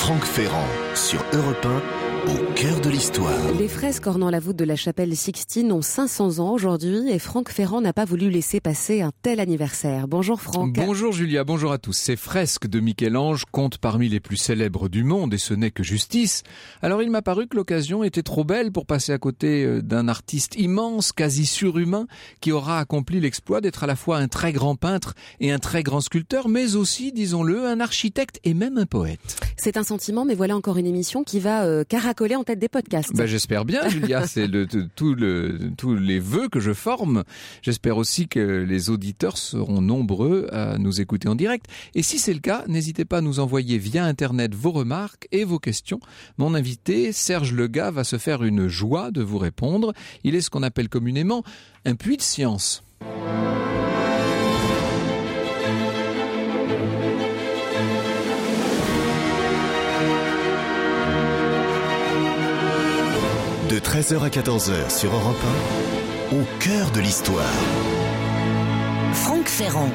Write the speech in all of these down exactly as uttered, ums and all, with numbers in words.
Franck Ferrand sur Europe un, au cœur de l'histoire. Les fresques ornant la voûte de la chapelle Sixtine ont cinq cents ans aujourd'hui et Franck Ferrand n'a pas voulu laisser passer un tel anniversaire. Bonjour Franck. Bonjour Julia, bonjour à tous. Ces fresques de Michel-Ange comptent parmi les plus célèbres du monde et ce n'est que justice. Alors il m'a paru que l'occasion était trop belle pour passer à côté d'un artiste immense, quasi surhumain, qui aura accompli l'exploit d'être à la fois un très grand peintre et un très grand sculpteur, mais aussi, disons-le, un architecte et même un poète. C'est un sentiment, mais voilà encore une émission qui va euh, caracoler en tête des podcasts. Ben, j'espère bien, Julia. C'est le, tout le, tous les vœux que je forme. J'espère aussi que les auditeurs seront nombreux à nous écouter en direct. Et si c'est le cas, n'hésitez pas à nous envoyer via Internet vos remarques et vos questions. Mon invité, Serge Lega, va se faire une joie de vous répondre. Il est ce qu'on appelle communément un puits de science. De treize heures à quatorze heures sur Europe un, au cœur de l'histoire. Franck Ferrand.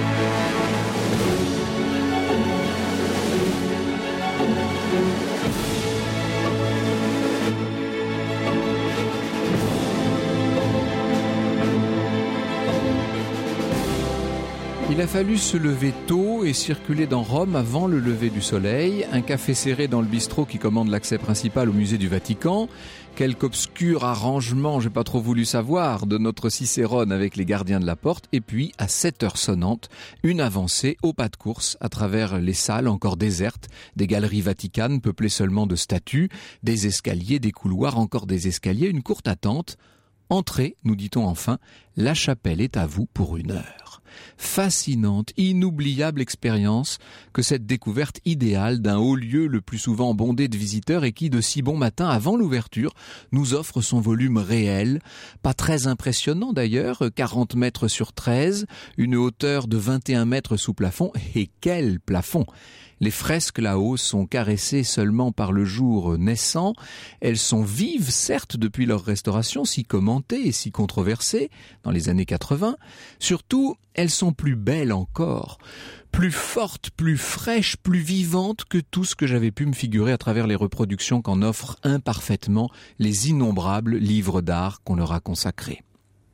Il a fallu se lever tôt et circuler dans Rome avant le lever du soleil, un café serré dans le bistrot qui commande l'accès principal au musée du Vatican, quelque obscur arrangement, j'ai pas trop voulu savoir, de notre Cicérone avec les gardiens de la porte, et puis, à sept heures sonnantes, une avancée au pas de course à travers les salles encore désertes, des galeries vaticanes peuplées seulement de statues, des escaliers, des couloirs, encore des escaliers, une courte attente. Entrez, nous dit-on enfin, la chapelle est à vous pour une heure. Fascinante, inoubliable expérience que cette découverte idéale d'un haut lieu le plus souvent bondé de visiteurs et qui, de si bon matin avant l'ouverture, nous offre son volume réel, pas très impressionnant d'ailleurs, quarante mètres sur treize, une hauteur de vingt et un mètres sous plafond, et quel plafond! Les fresques là-haut sont caressées seulement par le jour naissant. Elles sont vives, certes, depuis leur restauration, si commentées et si controversées dans les années quatre-vingts. Surtout, elles sont plus belles encore, plus fortes, plus fraîches, plus vivantes que tout ce que j'avais pu me figurer à travers les reproductions qu'en offrent imparfaitement les innombrables livres d'art qu'on leur a consacrés.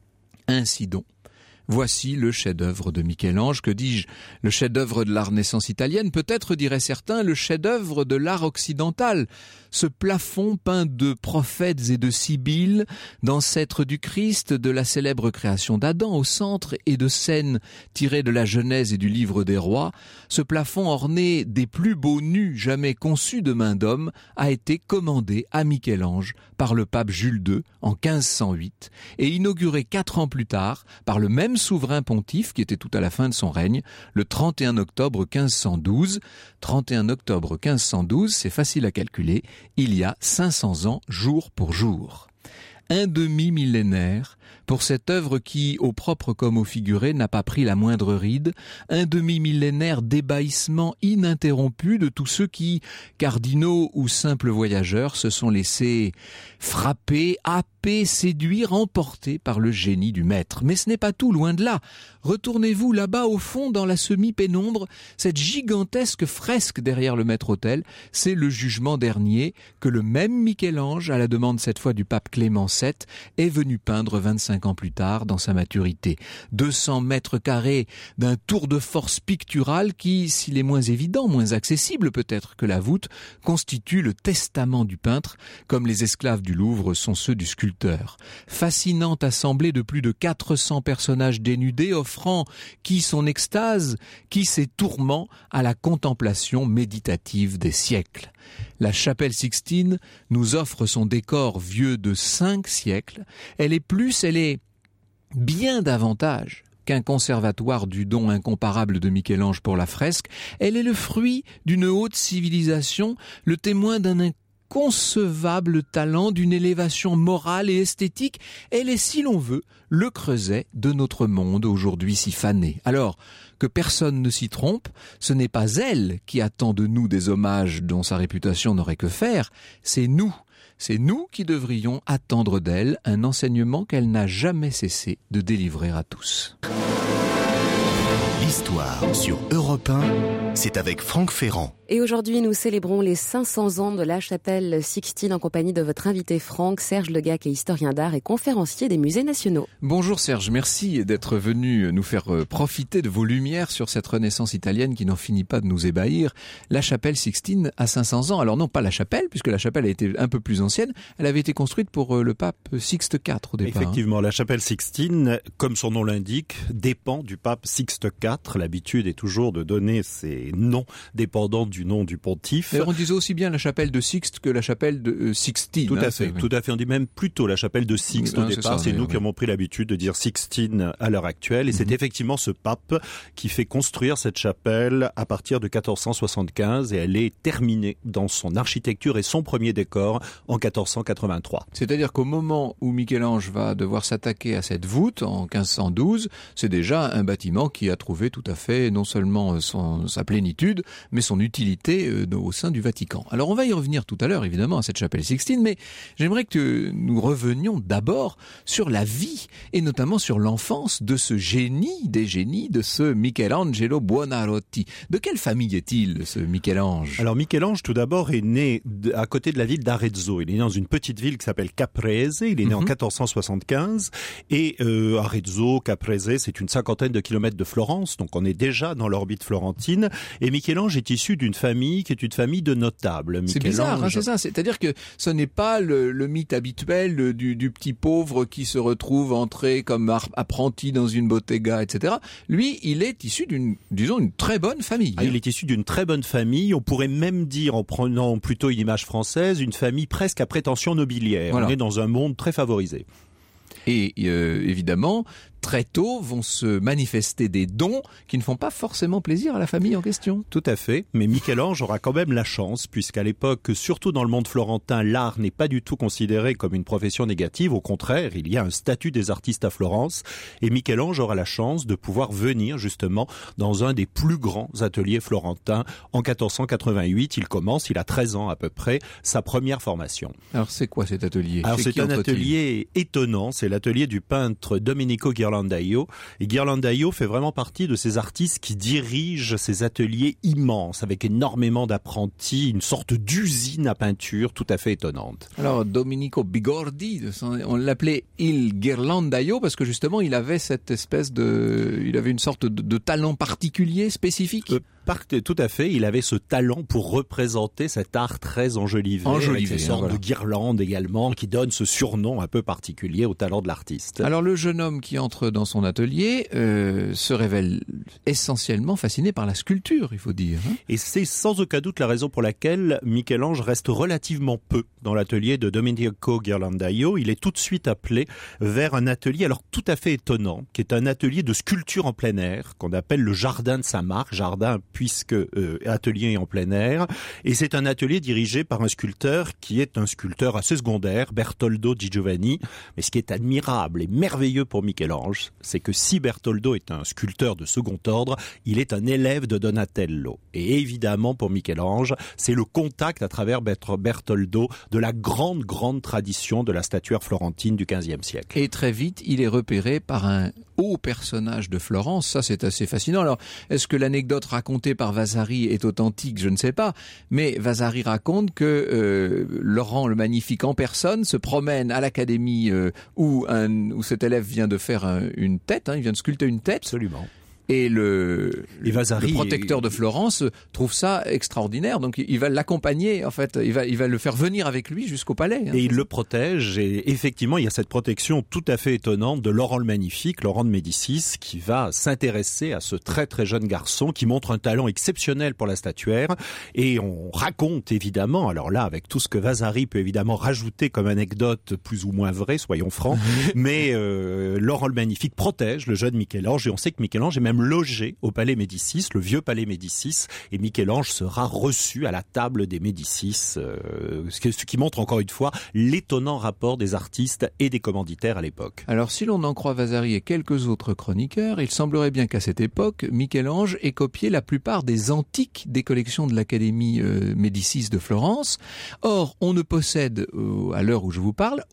Ainsi donc, voici le chef-d'œuvre de Michel-Ange, que dis-je, le chef-d'œuvre de la Renaissance italienne, peut-être diraient certains le chef-d'œuvre de l'art occidental. Ce plafond peint de prophètes et de sibylles, d'ancêtres du Christ, de la célèbre création d'Adam au centre et de scènes tirées de la Genèse et du livre des rois, ce plafond orné des plus beaux nus jamais conçus de main d'homme a été commandé à Michel-Ange par le pape Jules deux en quinze cent huit et inauguré quatre ans plus tard par le même souverain pontife qui était tout à la fin de son règne, le trente et un octobre quinze cent douze. trente et un octobre quinze cent douze, c'est facile à calculer, il y a cinq cents ans jour pour jour. Un demi-millénaire pour cette œuvre qui, au propre comme au figuré, n'a pas pris la moindre ride, un demi-millénaire d'ébahissement ininterrompu de tous ceux qui, cardinaux ou simples voyageurs, se sont laissés frapper, happer, séduire, emporter par le génie du maître. Mais ce n'est pas tout, loin de là. Retournez-vous là-bas au fond dans la semi-pénombre, cette gigantesque fresque derrière le maître-autel, c'est le jugement dernier que le même Michel-Ange, à la demande cette fois du pape Clément sept, est venu peindre vingt-cinq ans plus tard dans sa maturité. deux cents mètres carrés d'un tour de force pictural qui, s'il est moins évident, moins accessible peut-être que la voûte, constitue le testament du peintre, comme les esclaves du Louvre sont ceux du sculpteur. Fascinante assemblée de plus de quatre cents personnages dénudés offrant qui son extase, qui ses tourments à la contemplation méditative des siècles. La chapelle Sixtine nous offre son décor vieux de cinq siècles. Elle est plus, elle est bien davantage qu'un conservatoire du don incomparable de Michel-Ange pour la fresque. Elle est le fruit d'une haute civilisation, le témoin d'un inconcevable talent, d'une élévation morale et esthétique. Elle est, si l'on veut, le creuset de notre monde aujourd'hui si fané. Alors, que personne ne s'y trompe, ce n'est pas elle qui attend de nous des hommages dont sa réputation n'aurait que faire, c'est nous. C'est nous qui devrions attendre d'elle un enseignement qu'elle n'a jamais cessé de délivrer à tous. Histoire sur Europe un, c'est avec Franck Ferrand. Et aujourd'hui, nous célébrons les cinq cents ans de la chapelle Sixtine en compagnie de votre invité Franck. Serge Legac est historien d'art et conférencier des musées nationaux. Bonjour Serge, merci d'être venu nous faire profiter de vos lumières sur cette renaissance italienne qui n'en finit pas de nous ébahir. La chapelle Sixtine a cinq cents ans. Alors non, pas la chapelle, puisque la chapelle a été un peu plus ancienne. Elle avait été construite pour le pape Sixte quatre au départ. Effectivement, hein. La chapelle Sixtine, comme son nom l'indique, dépend du pape Sixte quatre. L'habitude est toujours de donner ces noms dépendant du nom du pontife. Et on disait aussi bien la chapelle de Sixte que la chapelle de euh, Sixtine. Tout à hein, fait, oui. tout à fait. On dit même plutôt la chapelle de Sixte ah, au départ. C'est, ça, c'est nous oui. qui avons pris l'habitude de dire Sixtine à l'heure actuelle. Et mm-hmm. c'est effectivement ce pape qui fait construire cette chapelle à partir de quatorze cent soixante-quinze et elle est terminée dans son architecture et son premier décor en quatorze cent quatre-vingt-trois. C'est-à-dire qu'au moment où Michel-Ange va devoir s'attaquer à cette voûte en quinze cent douze, c'est déjà un bâtiment qui a trouvé tout à fait non seulement son, sa plénitude, mais son utilité euh, au sein du Vatican. Alors on va y revenir tout à l'heure évidemment à cette chapelle Sixtine, mais j'aimerais que nous revenions d'abord sur la vie et notamment sur l'enfance de ce génie des génies, de ce Michelangelo Buonarroti. De quelle famille est-il, ce Michel-Ange ? Alors Michel-Ange tout d'abord est né de, à côté de la ville d'Arezzo. Il est né dans une petite ville qui s'appelle Caprese. Il est né mm-hmm. en quatorze cent soixante-quinze et euh, Arezzo, Caprese, c'est une cinquantaine de kilomètres de Florence, donc on est déjà dans l'orbite florentine. Et Michel-Ange est issu d'une famille qui est une famille de notables. C'est bizarre, hein, c'est ça. C'est-à-dire que ce n'est pas le, le mythe habituel du, du petit pauvre qui se retrouve entré comme apprenti dans une bottega, et cetera. Lui, il est issu d'une, disons, une très bonne famille. Ah, il est issu d'une très bonne famille. On pourrait même dire, en prenant plutôt une image française, une famille presque à prétention nobiliaire. Voilà. On est dans un monde très favorisé. Et euh, évidemment, très tôt vont se manifester des dons qui ne font pas forcément plaisir à la famille en question. Tout à fait, mais Michel-Ange aura quand même la chance, puisqu'à l'époque, surtout dans le monde florentin, l'art n'est pas du tout considéré comme une profession négative. Au contraire, il y a un statut des artistes à Florence, et Michel-Ange aura la chance de pouvoir venir justement dans un des plus grands ateliers florentins. En quatorze cent quatre-vingt-huit, il commence, il a treize ans à peu près, sa première formation. Alors c'est quoi cet atelier ? Alors c'est un atelier étonnant, c'est l'atelier du peintre Domenico Ghirlandaio. Et Ghirlandaio fait vraiment partie de ces artistes qui dirigent ces ateliers immenses, avec énormément d'apprentis, une sorte d'usine à peinture tout à fait étonnante. Alors Domenico Bigordi, on l'appelait Il Ghirlandaio parce que justement il avait cette espèce de, il avait une sorte de, de talent particulier, spécifique. Euh, Tout à fait, il avait ce talent pour représenter cet art très enjolivé, enjolivé avec ces sortes voilà. de guirlandes également, qui donnent ce surnom un peu particulier au talent de l'artiste. Alors le jeune homme qui entre dans son atelier euh, se révèle essentiellement fasciné par la sculpture, il faut dire. Hein. Et c'est sans aucun doute la raison pour laquelle Michel-Ange reste relativement peu dans l'atelier de Domenico Ghirlandaio. Il est tout de suite appelé vers un atelier, alors tout à fait étonnant, qui est un atelier de sculpture en plein air, qu'on appelle le Jardin de Saint-Marc, jardin puisque euh, atelier en plein air, et c'est un atelier dirigé par un sculpteur qui est un sculpteur assez secondaire, Bertoldo di Giovanni. Mais ce qui est admirable et merveilleux pour Michel-Ange, c'est que si Bertoldo est un sculpteur de second ordre, il est un élève de Donatello. Et évidemment pour Michel-Ange, c'est le contact à travers Bertoldo de la grande, grande tradition de la statuaire florentine du quinzième siècle. Et très vite, il est repéré par un haut personnage de Florence. Ça, c'est assez fascinant. Alors, est-ce que l'anecdote racontée par Vasari est authentique ? Je ne sais pas. Mais Vasari raconte que euh, Laurent le Magnifique en personne se promène à l'académie euh, où, un, où cet élève vient de faire un, une tête, hein, il vient de sculpter une tête. Absolument. Et le, et Vasari le protecteur de Florence trouve ça extraordinaire. Donc il va l'accompagner, en fait, il va, il va le faire venir avec lui jusqu'au palais. Hein. Et il le protège. Et effectivement, il y a cette protection tout à fait étonnante de Laurent le Magnifique, Laurent de Médicis, qui va s'intéresser à ce très très jeune garçon qui montre un talent exceptionnel pour la statuaire. Et on raconte évidemment, alors là, avec tout ce que Vasari peut évidemment rajouter comme anecdote plus ou moins vraie, soyons francs, mais euh, Laurent le Magnifique protège le jeune Michel-Ange. Et on sait que Michel-Ange est même logé au palais Médicis, le vieux palais Médicis, et Michel-Ange sera reçu à la table des Médicis, euh, ce qui montre encore une fois l'étonnant rapport des artistes et des commanditaires à l'époque. Alors si l'on en croit Vasari et quelques autres chroniqueurs, il semblerait bien qu'à cette époque, Michel-Ange ait copié la plupart des antiques des collections de l'Académie euh, Médicis de Florence. Or, on ne possède, euh, à l'heure où je vous parle, aucun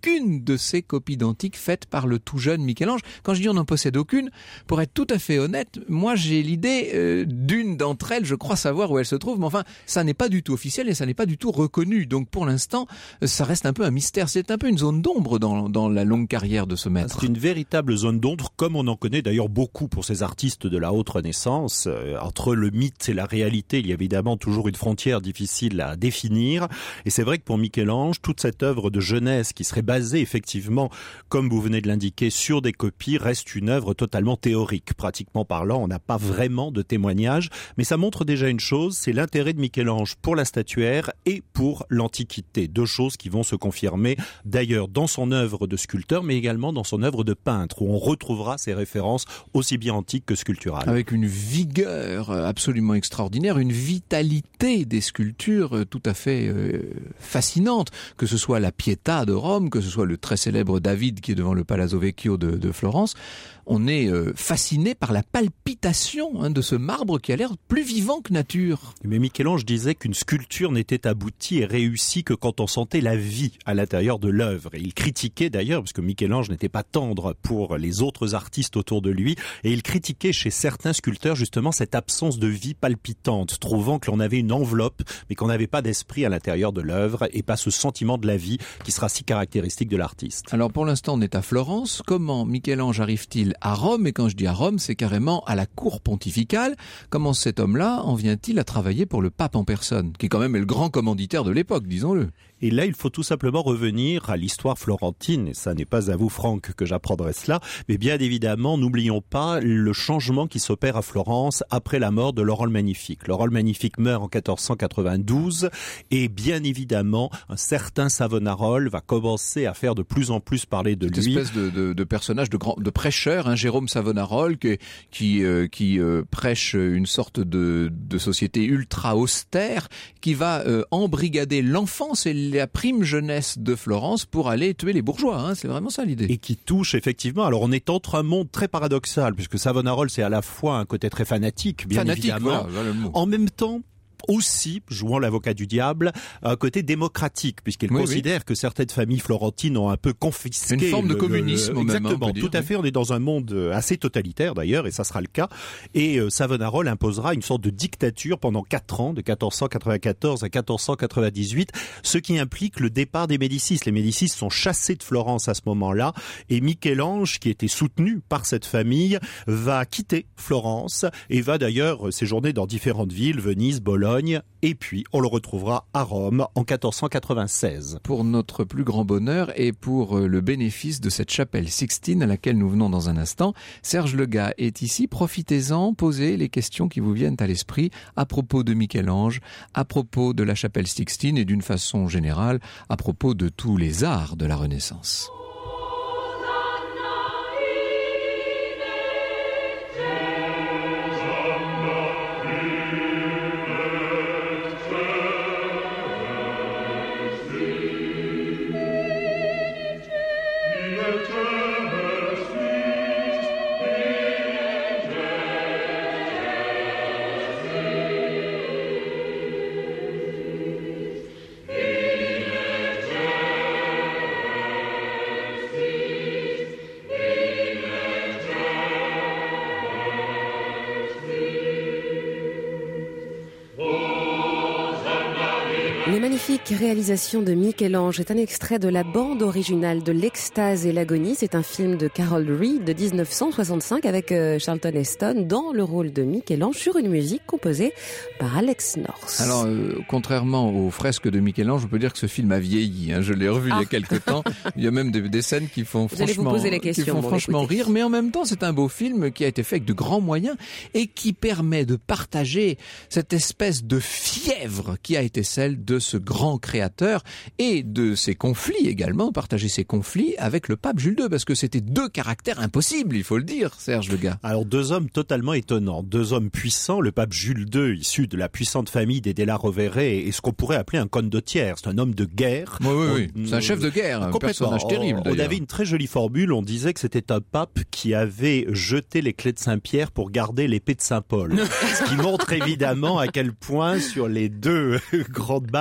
aucune de ces copies d'antiques faites par le tout jeune Michel-Ange. Quand je dis on n'en possède aucune, pour être tout à fait honnête, moi j'ai l'idée euh, d'une d'entre elles, je crois savoir où elle se trouve, mais enfin, ça n'est pas du tout officiel et ça n'est pas du tout reconnu. Donc pour l'instant, ça reste un peu un mystère. C'est un peu une zone d'ombre dans, dans la longue carrière de ce maître. C'est une véritable zone d'ombre, comme on en connaît d'ailleurs beaucoup pour ces artistes de la haute Renaissance. Euh, entre le mythe et la réalité, il y a évidemment toujours une frontière difficile à définir. Et c'est vrai que pour Michel-Ange, toute cette œuvre de jeunesse qui serait basée effectivement, comme vous venez de l'indiquer, sur des copies, reste une œuvre totalement théorique. Pratiquement parlant, on n'a pas vraiment de témoignages, mais ça montre déjà une chose, c'est l'intérêt de Michel-Ange pour la statuaire et pour l'Antiquité. Deux choses qui vont se confirmer d'ailleurs dans son œuvre de sculpteur, mais également dans son œuvre de peintre, où on retrouvera ces références aussi bien antiques que sculpturales. Avec une vigueur absolument extraordinaire, une vitalité des sculptures tout à fait euh, fascinante, que ce soit la Pietà de Rome, que ce soit le très célèbre David qui est devant le Palazzo Vecchio de, de Florence. On est euh, fasciné par la palpitation hein, de ce marbre qui a l'air plus vivant que nature. Mais Michel-Ange disait qu'une sculpture n'était aboutie et réussie que quand on sentait la vie à l'intérieur de l'œuvre. Et il critiquait d'ailleurs, parce que Michel-Ange n'était pas tendre pour les autres artistes autour de lui, et il critiquait chez certains sculpteurs justement cette absence de vie palpitante, trouvant que l'on avait une enveloppe, mais qu'on n'avait pas d'esprit à l'intérieur de l'œuvre, et pas ce sentiment de la vie qui sera si caractéristique de l'artiste. Alors pour l'instant on est à Florence. Comment Michel-Ange arrive-t-il à Rome? Et quand je dis à Rome, c'est carrément à la cour pontificale. Comment cet homme-là en vient-il à travailler pour le pape en personne, qui quand même est le grand commanditaire de l'époque, disons-le? Et là, il faut tout simplement revenir à l'histoire florentine. Et ça n'est pas à vous, Franck, que j'apprendrai cela. Mais bien évidemment, n'oublions pas le changement qui s'opère à Florence après la mort de Laurent le Magnifique. Laurent le Magnifique meurt en quatorze cent quatre-vingt-douze. Et bien évidemment, un certain Savonarola va commencer à faire de plus en plus parler de Cette lui. Une espèce de, de, de personnage, de, grand, de prêcheur, hein, Jérôme Savonarola, qui, qui, euh, qui euh, prêche une sorte de, de société ultra austère, qui va euh, embrigader l'enfance et la prime jeunesse de Florence pour aller tuer les bourgeois, hein, c'est vraiment ça l'idée. Et qui touche effectivement, alors on est entre un monde très paradoxal, puisque Savonarola c'est à la fois un côté très fanatique, bien fanatique, évidemment, voilà, voilà le mot. En même temps aussi, jouant l'avocat du diable, un côté démocratique, puisqu'il oui, considère oui. que certaines familles florentines ont un peu confisqué... Une forme le, de communisme le, même. Exactement, hein, tout dire, à fait, oui. on est dans un monde assez totalitaire d'ailleurs, et ça sera le cas, et euh, Savonarola imposera une sorte de dictature pendant quatre ans, de quatorze cent quatre-vingt-quatorze à quatorze cent quatre-vingt-dix-huit, ce qui implique le départ des Médicis. Les Médicis sont chassés de Florence à ce moment-là, et Michel-Ange, qui était soutenu par cette famille, va quitter Florence, et va d'ailleurs séjourner dans différentes villes, Venise, Bologne, et puis on le retrouvera à Rome en quatorze cent quatre-vingt-seize. Pour notre plus grand bonheur et pour le bénéfice de cette chapelle Sixtine à laquelle nous venons dans un instant, Serge Legat est ici. Profitez-en, posez les questions qui vous viennent à l'esprit à propos de Michel-Ange, à propos de la chapelle Sixtine et d'une façon générale à propos de tous les arts de la Renaissance. Les magnifiques réalisations de Michel-Ange est un extrait de la bande originale de L'Extase et l'Agonie. C'est un film de Carol Reed de dix-neuf cent soixante-cinq avec Charlton Heston dans le rôle de Michel-Ange sur une musique composée par Alex North. Alors, euh, contrairement aux fresques de Michel-Ange, on peut dire que ce film a vieilli. Hein. Je l'ai revu ah. il y a quelque temps. Il y a même des, des scènes qui font vous franchement, vous poser la question, qui font bon, franchement écoutez. rire. Mais en même temps, c'est un beau film qui a été fait avec de grands moyens et qui permet de partager cette espèce de fièvre qui a été celle de ce grand créateur et de ses conflits également, partager ses conflits avec le pape Jules deux, parce que c'était deux caractères impossibles, il faut le dire, Serge Legat. Alors deux hommes totalement étonnants, deux hommes puissants, le pape Jules deux, issu de la puissante famille des Della Rovere, et ce qu'on pourrait appeler un condottiere, c'est un homme de guerre. Oui, oui, oui. On, c'est un chef de guerre, un personnage terrible d'ailleurs. On avait une très jolie formule, on disait que c'était un pape qui avait jeté les clés de Saint-Pierre pour garder l'épée de Saint-Paul. Ce qui montre évidemment à quel point sur les deux grandes bases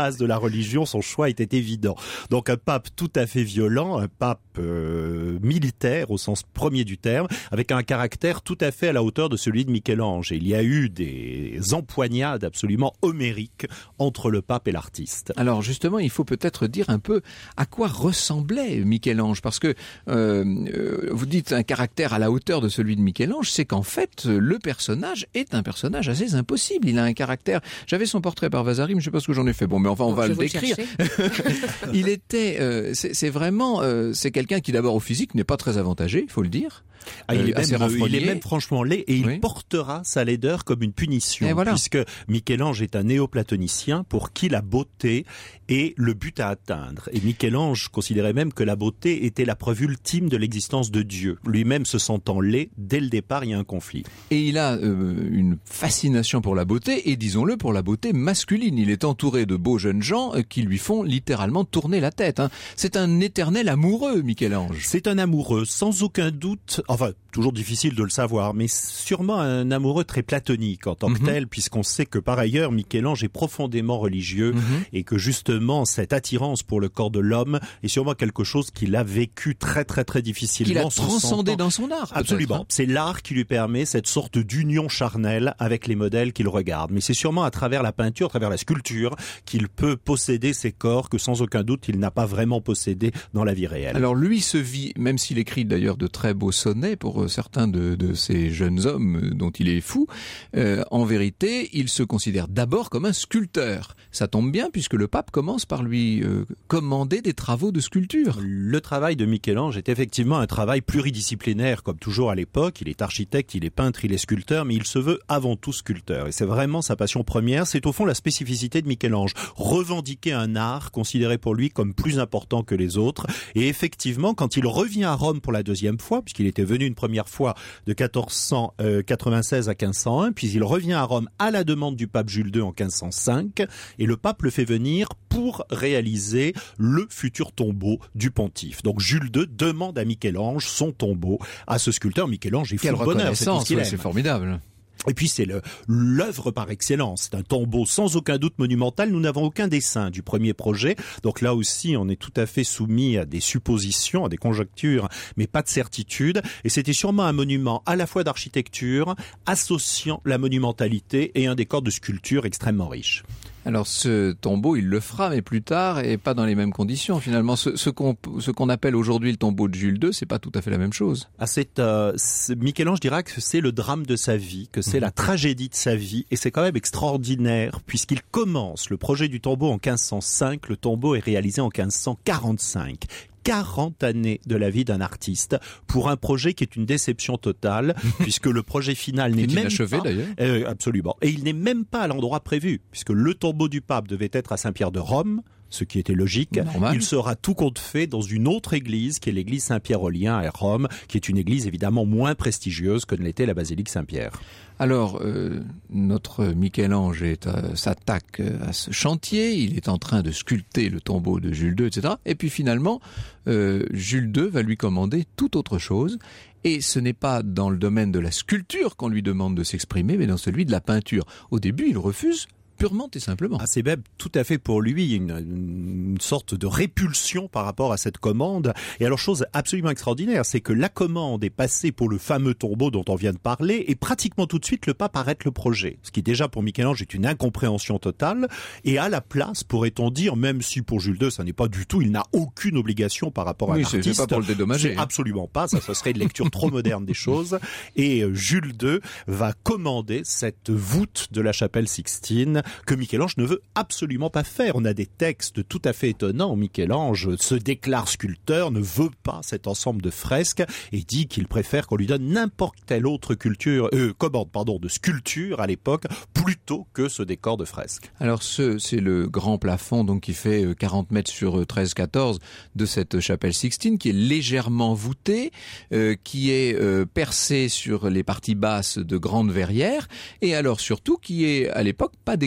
base de la religion, son choix était évident. Donc un pape tout à fait violent, un pape euh, militaire au sens premier du terme, avec un caractère tout à fait à la hauteur de celui de Michel-Ange. Et il y a eu des empoignades absolument homériques entre le pape et l'artiste. Alors justement, il faut peut-être dire un peu à quoi ressemblait Michel-Ange, parce que euh, euh, vous dites un caractère à la hauteur de celui de Michel-Ange, c'est qu'en fait, le personnage est un personnage assez impossible. Il a un caractère... J'avais son portrait par Vasari, mais je ne sais pas ce que j'en ai fait. Bon, mais enfin, on Donc, va le vous décrire. Le il était... Euh, c'est, c'est vraiment... Euh, c'est quelqu'un qui, d'abord, au physique, n'est pas très avantagé, il faut le dire. Ah, il, est euh, même, il est même franchement laid et il oui. portera sa laideur comme une punition, voilà. puisque Michel-Ange est un néoplatonicien pour qui la beauté est le but à atteindre. Et Michel-Ange considérait même que la beauté était la preuve ultime de l'existence de Dieu. Lui-même se sentant laid, dès le départ, il y a un conflit. Et il a euh, une fascination pour la beauté, et disons-le, pour la beauté masculine. Il est entouré de beaux jeunes gens euh, qui lui font littéralement tourner la tête. Hein. C'est un éternel amoureux, Michel-Ange. C'est un amoureux, sans aucun doute... Enfin, toujours difficile de le savoir, mais sûrement un amoureux très platonique en tant que mm-hmm. tel, puisqu'on sait que par ailleurs, Michel-Ange est profondément religieux mm-hmm. et que justement, cette attirance pour le corps de l'homme est sûrement quelque chose qu'il a vécu très très très difficilement. Qu'il a transcendé dans son art. Absolument. Hein. C'est l'art qui lui permet cette sorte d'union charnelle avec les modèles qu'il regarde. Mais c'est sûrement à travers la peinture, à travers la sculpture, qu'il peut posséder ces corps que sans aucun doute, il n'a pas vraiment possédé dans la vie réelle. Alors lui se vit, même s'il écrit d'ailleurs de très beaux sonnets pour certains de, de ces jeunes hommes dont il est fou, euh, en vérité, il se considère d'abord comme un sculpteur. Ça tombe bien puisque le pape commence par lui euh, commander des travaux de sculpture. Le travail de Michel-Ange est effectivement un travail pluridisciplinaire, comme toujours à l'époque. Il est architecte, il est peintre, il est sculpteur, mais il se veut avant tout sculpteur. Et c'est vraiment sa passion première. C'est au fond la spécificité de Michel-Ange. Revendiquer un art considéré pour lui comme plus important que les autres. Et effectivement, quand il revient à Rome pour la deuxième fois, puisqu'il était venu une première fois de quatorze cent quatre-vingt-seize à quinze cent un, puis il revient à Rome à la demande du pape Jules deux en quinze cent cinq, et le pape le fait venir pour réaliser le futur tombeau du pontife. Donc Jules deux demande à Michel-Ange son tombeau à ce sculpteur. Michel-Ange est fou de bonheur, c'est tout ce qu'il aime. C'est formidable. Et puis c'est le, l'œuvre par excellence. C'est un tombeau sans aucun doute monumental. Nous n'avons aucun dessin du premier projet. Donc là aussi, on est tout à fait soumis à des suppositions, à des conjectures, mais pas de certitude. Et c'était sûrement un monument à la fois d'architecture, associant la monumentalité et un décor de sculpture extrêmement riche. Alors ce tombeau, il le fera, mais plus tard, et pas dans les mêmes conditions. Finalement, ce, ce qu'on ce qu'on appelle aujourd'hui le tombeau de Jules deux, c'est pas tout à fait la même chose. Ah, c'est, euh, c'est Michel-Ange dira que c'est le drame de sa vie, que c'est mmh. la tragédie de sa vie, et c'est quand même extraordinaire, puisqu'il commence le projet du tombeau en quinze cent cinq, le tombeau est réalisé en quinze cent quarante-cinq. quarante années de la vie d'un artiste pour un projet qui est une déception totale, puisque le projet final n'est même inachevé, pas... d'ailleurs. Euh, absolument. Et il n'est même pas à l'endroit prévu, puisque le tombeau du pape devait être à Saint-Pierre de Rome, ce qui était logique. Normal. Il sera tout compte fait dans une autre église, qui est l'église Saint-Pierre-aux-Liens à Rome, qui est une église évidemment moins prestigieuse que ne l'était la basilique Saint-Pierre. Alors, euh, notre Michel-Ange est, euh, s'attaque à ce chantier, il est en train de sculpter le tombeau de Jules deux, et cetera. Et puis finalement, euh, Jules deux va lui commander tout autre chose. Et ce n'est pas dans le domaine de la sculpture qu'on lui demande de s'exprimer, mais dans celui de la peinture. Au début, il refuse purement et simplement. Ah, c'est même tout à fait pour lui une, une sorte de répulsion par rapport à cette commande. Et alors, chose absolument extraordinaire, c'est que la commande est passée pour le fameux tombeau dont on vient de parler, et pratiquement tout de suite, le pape arrête le projet. Ce qui déjà pour Michel-Ange est une incompréhension totale. Et à la place, pourrait-on dire, même si pour Jules deux, ça n'est pas du tout, il n'a aucune obligation par rapport oui, à l'artiste. Oui, c'est pas pour le dédommager. C'est absolument pas, ça, ce serait une lecture trop moderne des choses. Et Jules deux va commander cette voûte de la chapelle Sixtine que Michel-Ange ne veut absolument pas faire. On a des textes tout à fait étonnants. Michel-Ange se déclare sculpteur, ne veut pas cet ensemble de fresques et dit qu'il préfère qu'on lui donne n'importe quelle autre culture, euh, commande pardon, de sculpture à l'époque plutôt que ce décor de fresques. Alors ce, c'est le grand plafond donc qui fait quarante mètres sur treize quatorze de cette chapelle Sixtine qui est légèrement voûtée, euh, qui est euh, percée sur les parties basses de grandes verrières et alors surtout qui est à l'époque pas décorée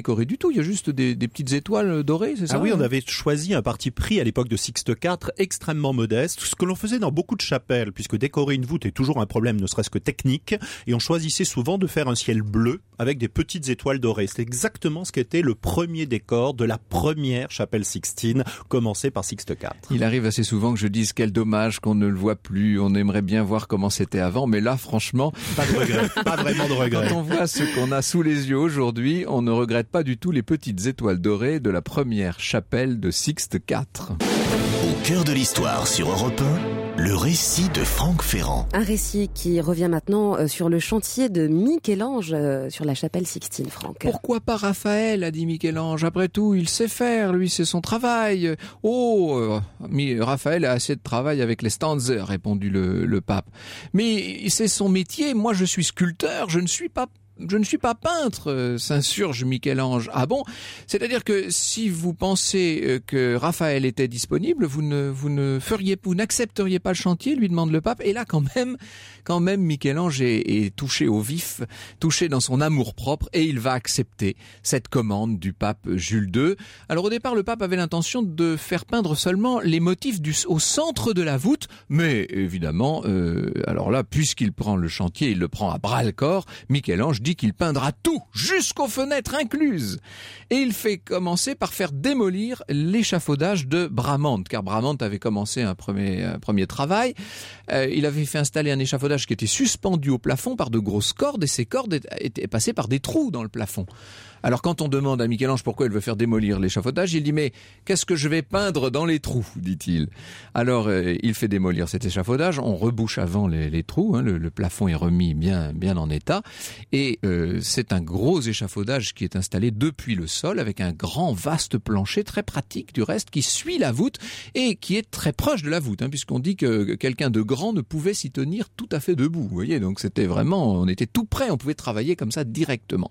décoré du tout. Il y a juste des, des petites étoiles dorées, c'est ça? Ah oui, on avait choisi un parti pris à l'époque de Sixte quatre extrêmement modeste, ce que l'on faisait dans beaucoup de chapelles, puisque décorer une voûte est toujours un problème, ne serait-ce que technique, et on choisissait souvent de faire un ciel bleu avec des petites étoiles dorées. C'est exactement ce qu'était le premier décor de la première chapelle Sixtine, commencée par Sixte quatre. Il arrive assez souvent que je dise quel dommage qu'on ne le voit plus, on aimerait bien voir comment c'était avant, mais là franchement, pas de regret, pas vraiment de regret. Quand on voit ce qu'on a sous les yeux aujourd'hui, on ne regrette pas du tout les petites étoiles dorées de la première chapelle de Sixte quatre. Au cœur de l'histoire sur Europe un, le récit de Franck Ferrand. Un récit qui revient maintenant sur le chantier de Michel-Ange sur la chapelle Sixtine, Franck. Pourquoi pas Raphaël, a dit Michel-Ange. Après tout, il sait faire, lui, c'est son travail. Oh, euh, Raphaël a assez de travail avec les stanze, a répondu le, le pape. Mais c'est son métier, moi je suis sculpteur, je ne suis pas Je ne suis pas peintre, s'insurge Michel-Ange. Ah bon? C'est-à-dire que si vous pensez que Raphaël était disponible, vous ne, vous ne feriez, vous n'accepteriez pas le chantier, lui demande le pape. Et là, quand même, quand même, Michel-Ange est, est touché au vif, touché dans son amour-propre, et il va accepter cette commande du pape Jules deux. Alors au départ, le pape avait l'intention de faire peindre seulement les motifs du, au centre de la voûte, mais évidemment, euh, alors là, puisqu'il prend le chantier, il le prend à bras-le-corps, Michel-Ange dit qu'il peindra tout, jusqu'aux fenêtres incluses. Et il fait commencer par faire démolir l'échafaudage de Bramante, car Bramante avait commencé un premier, un premier travail. Euh, il avait fait installer un échafaudage qui était suspendu au plafond par de grosses cordes, et ces cordes étaient passées par des trous dans le plafond. Alors quand on demande à Michel-Ange pourquoi il veut faire démolir l'échafaudage, il dit « Mais qu'est-ce que je vais peindre dans les trous ?» dit-il. Alors euh, il fait démolir cet échafaudage, on rebouche avant les, les trous, hein, le, le plafond est remis bien, bien en état, et euh, c'est un gros échafaudage qui est installé depuis le sol, avec un grand vaste plancher, très pratique du reste, qui suit la voûte et qui est très proche de la voûte, hein, puisqu'on dit que quelqu'un de grand ne pouvait s'y tenir tout à fait debout. Vous voyez, donc c'était vraiment, on était tout près, on pouvait travailler comme ça directement.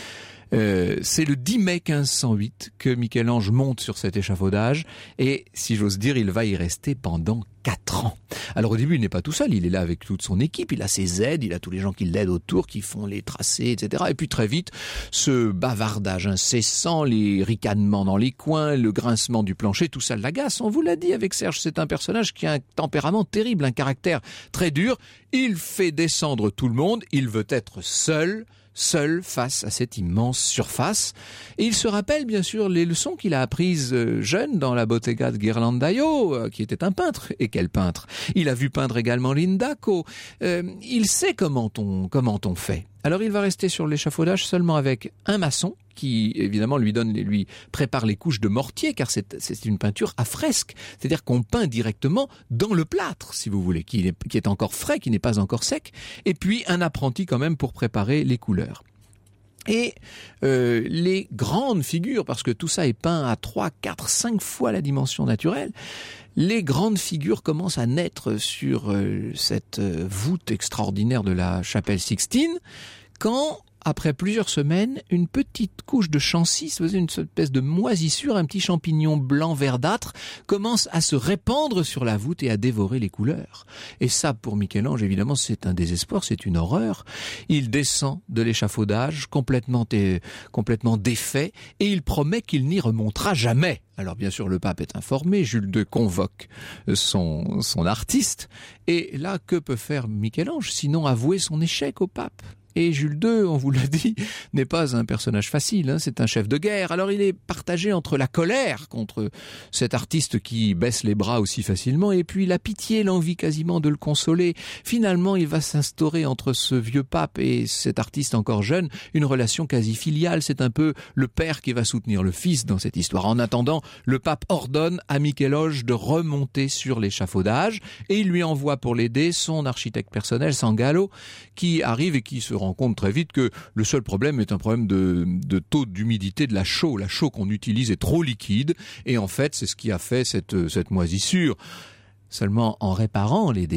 Euh, c'est le dix mai quinze cent huit que Michel-Ange monte sur cet échafaudage et, si j'ose dire, il va y rester pendant quatre ans. Alors au début, il n'est pas tout seul, il est là avec toute son équipe, il a ses aides, il a tous les gens qui l'aident autour, qui font les tracés, et cetera. Et puis très vite, ce bavardage incessant, les ricanements dans les coins, le grincement du plancher, tout ça l'agace. On vous l'a dit avec Serge, c'est un personnage qui a un tempérament terrible, un caractère très dur. Il fait descendre tout le monde, il veut être seul, seul face à cette immense surface. Et il se rappelle bien sûr les leçons qu'il a apprises jeune dans la bottega de Ghirlandaio, qui était un peintre. Et quel peintre! Il a vu peindre également Lindaco. Euh, il sait comment on, comment on fait. Alors il va rester sur l'échafaudage seulement avec un maçon qui évidemment lui donne, lui prépare les couches de mortier, car c'est, c'est une peinture à fresque, c'est-à-dire qu'on peint directement dans le plâtre, si vous voulez, qui est, qui est encore frais, qui n'est pas encore sec, et puis un apprenti quand même pour préparer les couleurs. Et euh, les grandes figures, parce que tout ça est peint à trois, quatre, cinq fois la dimension naturelle, les grandes figures commencent à naître sur euh, cette euh, voûte extraordinaire de la chapelle Sixtine, quand, après plusieurs semaines, une petite couche de chancis, une espèce de moisissure, un petit champignon blanc verdâtre, commence à se répandre sur la voûte et à dévorer les couleurs. Et ça, pour Michel-Ange, évidemment, c'est un désespoir, c'est une horreur. Il descend de l'échafaudage, complètement, euh, complètement défait, et il promet qu'il n'y remontera jamais. Alors bien sûr, le pape est informé, Jules deux convoque son, son artiste, et là, que peut faire Michel-Ange, sinon avouer son échec au pape ? Et Jules deux, on vous l'a dit, n'est pas un personnage facile, hein, c'est un chef de guerre. Alors il est partagé entre la colère contre cet artiste qui baisse les bras aussi facilement, et puis la pitié, l'envie quasiment de le consoler. Finalement, il va s'instaurer entre ce vieux pape et cet artiste encore jeune une relation quasi filiale. C'est un peu le père qui va soutenir le fils dans cette histoire. En attendant, le pape ordonne à Michel-Ange de remonter sur l'échafaudage, et il lui envoie pour l'aider son architecte personnel, Sangallo, qui arrive et qui se rend compte très vite que le seul problème est un problème de, de taux d'humidité de la chaux. La chaux qu'on utilise est trop liquide, et en fait c'est ce qui a fait cette, cette moisissure. Seulement en réparant les dégâts,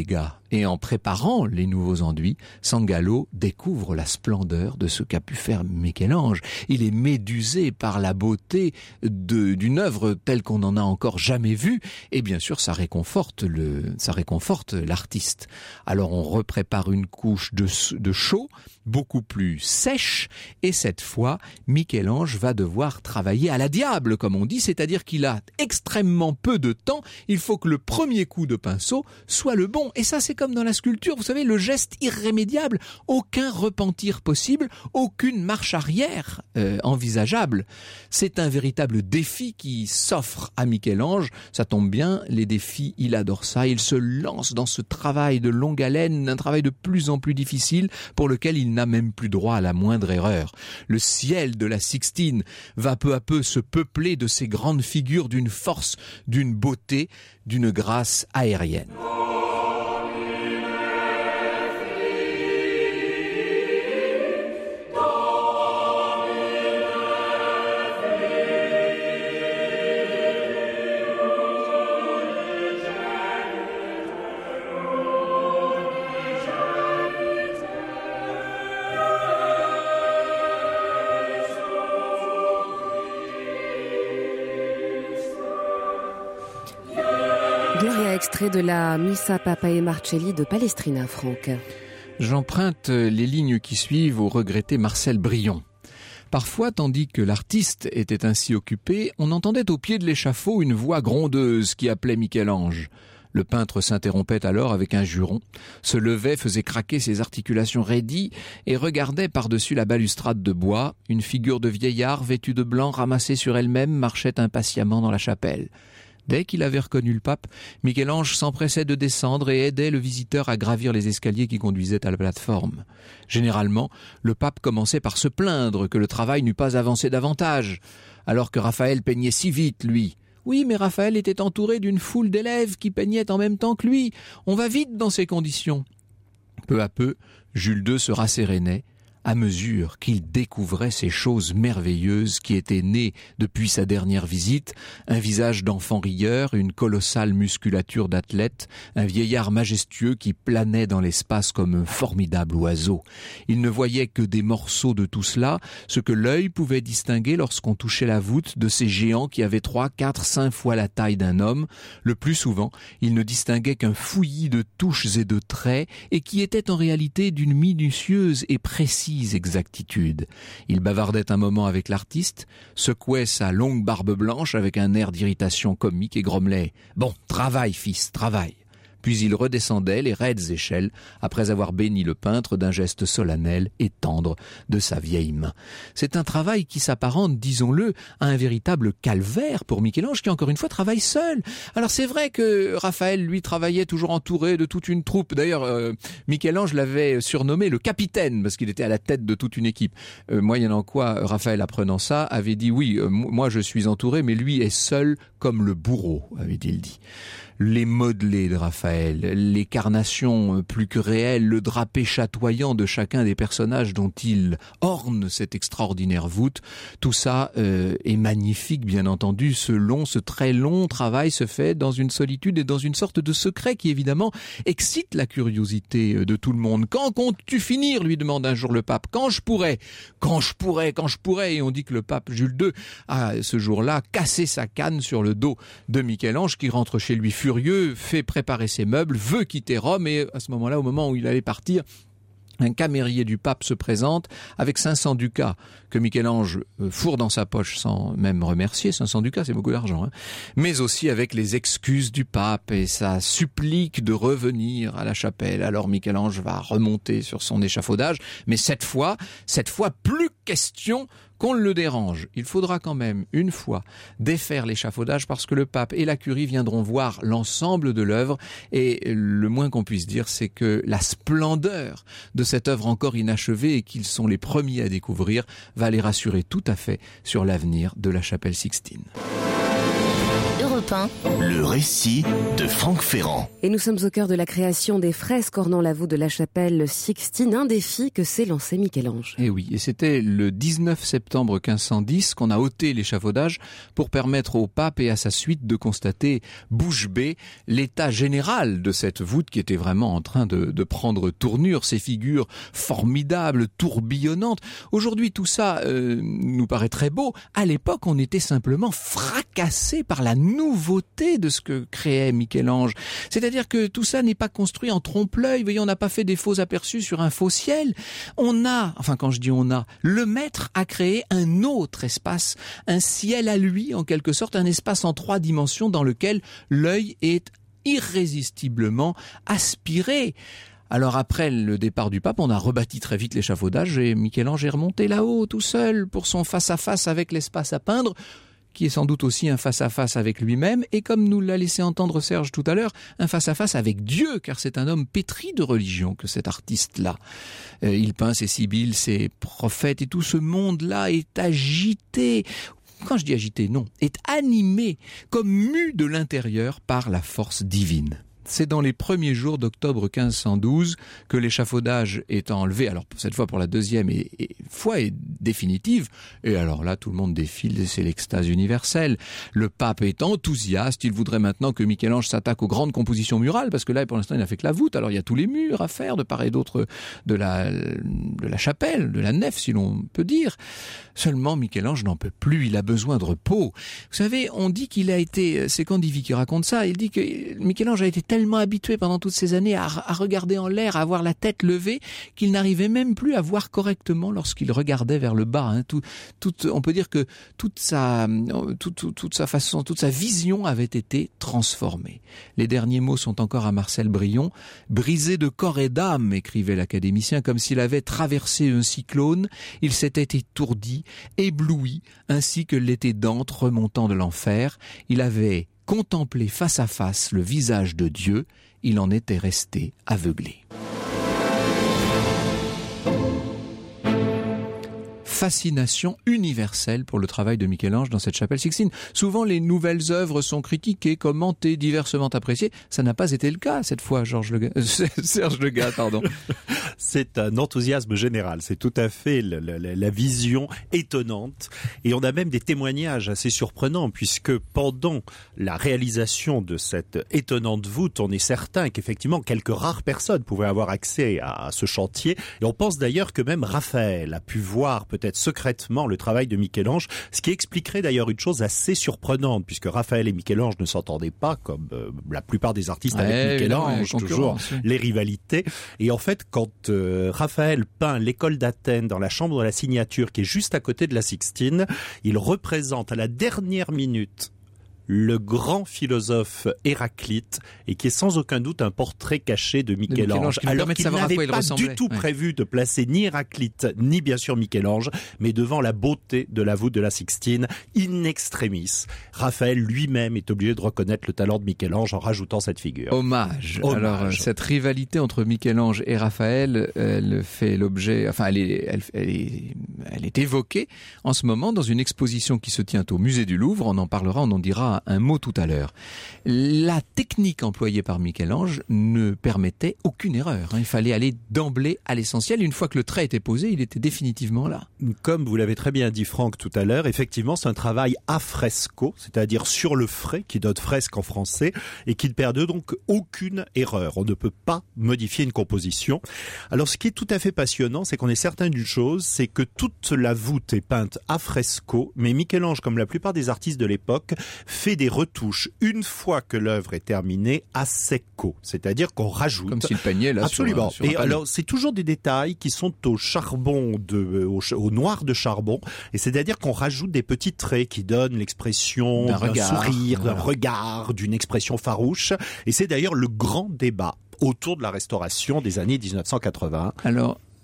Et en préparant les nouveaux enduits, Sangallo découvre la splendeur de ce qu'a pu faire Michel-Ange. Il est médusé par la beauté de, d'une œuvre telle qu'on n'en a encore jamais vue, et bien sûr ça réconforte le, ça réconforte l'artiste. Alors on reprépare une couche de, de chaux, beaucoup plus sèche, et cette fois, Michel-Ange va devoir travailler à la diable, comme on dit, c'est-à-dire qu'il a extrêmement peu de temps, il faut que le premier coup de pinceau soit le bon, et ça c'est comme dans la sculpture, vous savez, le geste irrémédiable, aucun repentir possible, aucune marche arrière euh, envisageable. C'est un véritable défi qui s'offre à Michel-Ange. Ça tombe bien, les défis, il adore ça. Il se lance dans ce travail de longue haleine, un travail de plus en plus difficile pour lequel il n'a même plus droit à la moindre erreur. Le ciel de la Sixtine va peu à peu se peupler de ces grandes figures d'une force, d'une beauté, d'une grâce aérienne. Gloria, extrait de la Missa Papae Marcelli de Palestrina, Franck. J'emprunte les lignes qui suivent au regretté Marcel Brion. Parfois, tandis que l'artiste était ainsi occupé, on entendait au pied de l'échafaud une voix grondeuse qui appelait Michel-Ange. Le peintre s'interrompait alors avec un juron, se levait, faisait craquer ses articulations raidies et regardait par-dessus la balustrade de bois. Une figure de vieillard vêtue de blanc ramassée sur elle-même marchait impatiemment dans la chapelle. Dès qu'il avait reconnu le pape, Michel-Ange s'empressait de descendre et aidait le visiteur à gravir les escaliers qui conduisaient à la plateforme. Généralement, le pape commençait par se plaindre que le travail n'eût pas avancé davantage, alors que Raphaël peignait si vite, lui. Oui, mais Raphaël était entouré d'une foule d'élèves qui peignaient en même temps que lui. On va vite dans ces conditions. Peu à peu, Jules deux se rassérénait, à mesure qu'il découvrait ces choses merveilleuses qui étaient nées depuis sa dernière visite, un visage d'enfant rieur, une colossale musculature d'athlète, un vieillard majestueux qui planait dans l'espace comme un formidable oiseau. Il ne voyait que des morceaux de tout cela, ce que l'œil pouvait distinguer lorsqu'on touchait la voûte de ces géants qui avaient trois, quatre, cinq fois la taille d'un homme. Le plus souvent, il ne distinguait qu'un fouillis de touches et de traits, et qui étaient en réalité d'une minutieuse et précise exactitude. Il bavardait un moment avec l'artiste, secouait sa longue barbe blanche avec un air d'irritation comique et grommelait « Bon, travaille, fils, travaille !» Puis il redescendait les raides échelles après avoir béni le peintre d'un geste solennel et tendre de sa vieille main. C'est un travail qui s'apparente, disons-le, à un véritable calvaire pour Michel-Ange qui, encore une fois, travaille seul. Alors c'est vrai que Raphaël, lui, travaillait toujours entouré de toute une troupe. D'ailleurs, euh, Michel-Ange l'avait surnommé le capitaine parce qu'il était à la tête de toute une équipe. Euh, moyennant quoi, Raphaël, apprenant ça, avait dit « Oui, euh, moi je suis entouré, mais lui est seul comme le bourreau », avait-il dit. Les modelés de Raphaël, les carnations plus que réelles, le drapé chatoyant de chacun des personnages dont il orne cette extraordinaire voûte, tout ça euh, est magnifique, bien entendu. Ce long, ce très long travail se fait dans une solitude et dans une sorte de secret qui, évidemment, excite la curiosité de tout le monde. « Quand comptes-tu finir ?» lui demande un jour le pape. « Quand je pourrais, quand je pourrais, quand je pourrais !» Et on dit que le pape Jules deux a, ce jour-là, cassé sa canne sur le dos de Michel-Ange qui rentre chez lui furieux, fait préparer ses meubles, veut quitter Rome et à ce moment-là, au moment où il allait partir, un camérier du pape se présente avec cinq cents ducats que Michel-Ange fourre dans sa poche sans même remercier. cinq cents ducats, c'est beaucoup d'argent, hein. Mais aussi avec les excuses du pape et sa supplique de revenir à la chapelle. Alors Michel-Ange va remonter sur son échafaudage, mais cette fois, cette fois plus question qu'on le dérange. Il faudra quand même, une fois, défaire l'échafaudage parce que le pape et la curie viendront voir l'ensemble de l'œuvre et le moins qu'on puisse dire, c'est que la splendeur de cette œuvre encore inachevée et qu'ils sont les premiers à découvrir va les rassurer tout à fait sur l'avenir de la chapelle Sixtine. Europe un. Le récit de Franck Ferrand. Et nous sommes au cœur de la création des fresques ornant la voûte de la chapelle Sixtine, un défi que s'est lancé Michel-Ange. Et oui, et c'était le dix-neuf septembre quinze cent dix qu'on a ôté l'échafaudage pour permettre au pape et à sa suite de constater bouche bée l'état général de cette voûte qui était vraiment en train de, de prendre tournure, ces figures formidables, tourbillonnantes. Aujourd'hui, tout ça euh, nous paraît très beau. À l'époque, on était simplement fracassé par la nouveauté de ce que créait Michel-Ange. C'est-à-dire que tout ça n'est pas construit en trompe-l'œil. Vous voyez, on n'a pas fait des faux aperçus sur un faux ciel. On a, enfin quand je dis on a, le maître a créé un autre espace, un ciel à lui en quelque sorte, un espace en trois dimensions dans lequel l'œil est irrésistiblement aspiré. Alors après le départ du pape, on a rebâti très vite l'échafaudage et Michel-Ange est remonté là-haut tout seul pour son face-à-face avec l'espace à peindre, qui est sans doute aussi un face-à-face avec lui-même, et comme nous l'a laissé entendre Serge tout à l'heure, un face-à-face avec Dieu, car c'est un homme pétri de religion que cet artiste-là. Euh, il peint ses sibylles, ses prophètes, et tout ce monde-là est agité. Quand je dis agité, non, est animé, comme mu de l'intérieur par la force divine. C'est dans les premiers jours d'octobre quinze cent douze que l'échafaudage est enlevé, alors cette fois pour la deuxième et, et fois et définitive, et alors là tout le monde défile, c'est l'extase universelle. Le pape est enthousiaste, il voudrait maintenant que Michel-Ange s'attaque aux grandes compositions murales, parce que là pour l'instant il n'a fait que la voûte, alors il y a tous les murs à faire de part et d'autre de la, de la chapelle, de la nef si l'on peut dire. Seulement Michel-Ange n'en peut plus, il a besoin de repos. Vous savez, on dit qu'il a été, c'est Candivi qui raconte ça, il dit que Michel-Ange a été tellement habitué pendant toutes ces années à, à regarder en l'air, à avoir la tête levée, qu'il n'arrivait même plus à voir correctement lorsqu'il regardait vers le bas. Hein. Tout, tout, on peut dire que toute sa, tout, tout, toute sa façon, toute sa vision avait été transformée. Les derniers mots sont encore à Marcel Brion. Brisé de corps et d'âme, écrivait l'académicien, comme s'il avait traversé un cyclone, il s'était étourdi, ébloui, ainsi que l'était Dante remontant de l'enfer. Il avait contemplé face à face le visage de Dieu, il en était resté aveuglé. Fascination universelle pour le travail de Michel-Ange dans cette chapelle Sixtine. Souvent, les nouvelles œuvres sont critiquées, commentées, diversement appréciées. Ça n'a pas été le cas cette fois, Georges Le Gars, euh, Serge Le Gars, pardon. C'est un enthousiasme général. C'est tout à fait la, la, la vision étonnante. Et on a même des témoignages assez surprenants, puisque pendant la réalisation de cette étonnante voûte, on est certain qu'effectivement, quelques rares personnes pouvaient avoir accès à, à ce chantier. Et on pense d'ailleurs que même Raphaël a pu voir peut-être secrètement le travail de Michel-Ange, ce qui expliquerait d'ailleurs une chose assez surprenante, puisque Raphaël et Michel-Ange ne s'entendaient pas, comme euh, la plupart des artistes avec ouais, Michel-Ange, non, toujours oui. Les rivalités. Et en fait, quand euh, Raphaël peint l'école d'Athènes dans la chambre de la signature, qui est juste à côté de la Sixtine, il représente à la dernière minute le grand philosophe Héraclite, et qui est sans aucun doute un portrait caché de Michel-Ange, Michel-Ange alors qu'il n'avait pas du tout ouais. prévu de placer ni Héraclite, ni bien sûr Michel-Ange, mais devant la beauté de la voûte de la Sixtine, in extremis. Raphaël lui-même est obligé de reconnaître le talent de Michel-Ange en rajoutant cette figure. Hommage. Hommage. Alors, cette rivalité entre Michel-Ange et Raphaël, elle fait l'objet, enfin, elle est, elle, elle est, elle est évoquée en ce moment dans une exposition qui se tient au musée du Louvre. On en parlera, on en dira un mot tout à l'heure. La technique employée par Michel-Ange ne permettait aucune erreur. Il fallait aller d'emblée à l'essentiel. Une fois que le trait était posé, il était définitivement là. Comme vous l'avez très bien dit, Franck, tout à l'heure, effectivement, c'est un travail a fresco, c'est-à-dire sur le frais, qui donne fresque en français, et qui ne perd donc aucune erreur. On ne peut pas modifier une composition. Alors, ce qui est tout à fait passionnant, c'est qu'on est certain d'une chose, c'est que toute la voûte est peinte a fresco, mais Michel-Ange, comme la plupart des artistes de l'époque, fait des retouches une fois que l'œuvre est terminée à secco, c'est-à-dire qu'on rajoute. Comme s'il peignait là. Absolument. Sur un, sur un Et panneau. alors, c'est toujours des détails qui sont au charbon de, au, au noir de charbon, et c'est-à-dire qu'on rajoute des petits traits qui donnent l'expression d'un, d'un regard, sourire, voilà. d'un regard, d'une expression farouche. Et c'est d'ailleurs le grand débat autour de la restauration des années dix-neuf cent quatre-vingts. Alors,